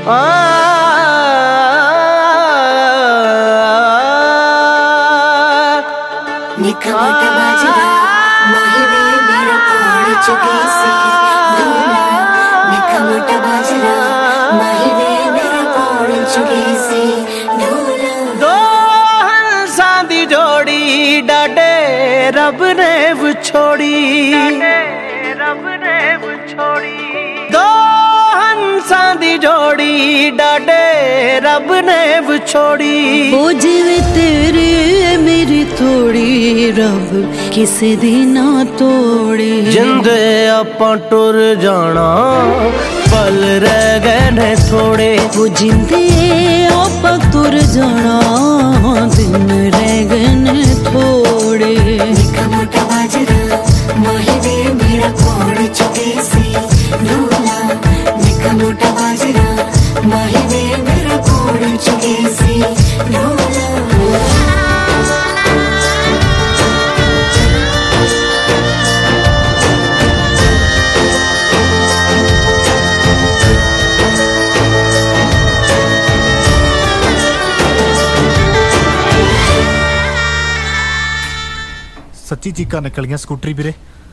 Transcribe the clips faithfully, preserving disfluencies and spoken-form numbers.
निका मोटा बाजरा माहिवे मेरा पौड़ चुके से धूला। निका मोटा बाजरा माहिवे मेरा पौड़ चुके से धूला। दो हंसां दी जोड़ी डाडे रब ने विछोड़ी, रब ने विछोड़ी। दो हंसां दी जोड़ी डाडे रब ने विछोड़ी। वो जिवे तेरे मेरी थोड़ी रब किसे दी ना तोड़े। जिंदे आपां टुर जाना पल रह गए ने थोड़े। वो जिंदे आपां टुर जाना दिन रह गए ने थोड़े। निका मोटा बाजरा माहिवे मेरा पौड़ चुके से धूला। निका मोटा बाजरा माहिवे मेरा पौड़ चुके से धूला। सच्ची चीका निकल गया स्कूटरी वीरे।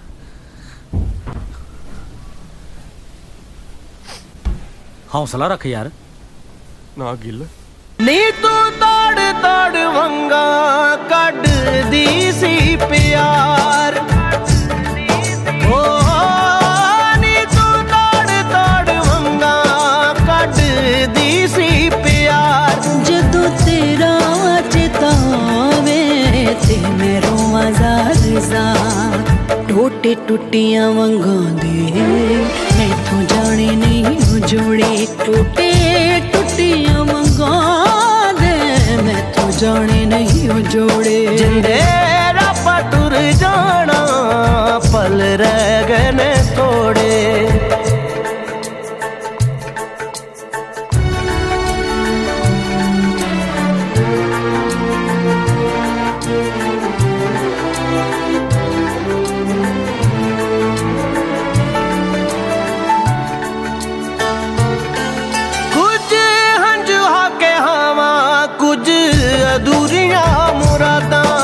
हौसला रख यार। ना गिल नी तू तोड़ तोड़ वंगा कड दी सी प्यार। ओ नी तू तोड़ तोड़ वंगा कड दी सी प्यार। जदों तेरा चेतावे ते मैं रोवां ज़ार ज़ार। टोटे टुटियां वंगां दे मैथों जाने नहीं जोड़े। टोटे टुटियां वंगां दे मैथों जाने नहीं जोड़े। जिंदे रब टुर जाना पल रह गए ने थोड़े। अधूरियां मुरादां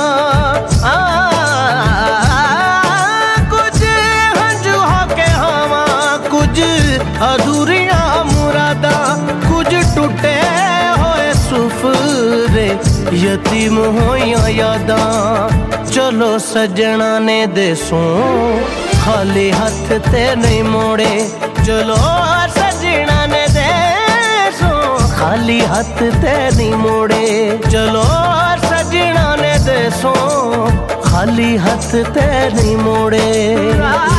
कुछ हंजू के हवा कुछ अधूरियां मुरादां। कुछ टूटे होए सुफरे यतीम होइयां यादां। चलो सजना ने देसों खाली हाथ ते नहीं मोड़े। चलो सजना ने देसों खाली हाथ ते नहीं मोड़े। चलो सजना ने देसों खाली हाथ ते नहीं मोड़े।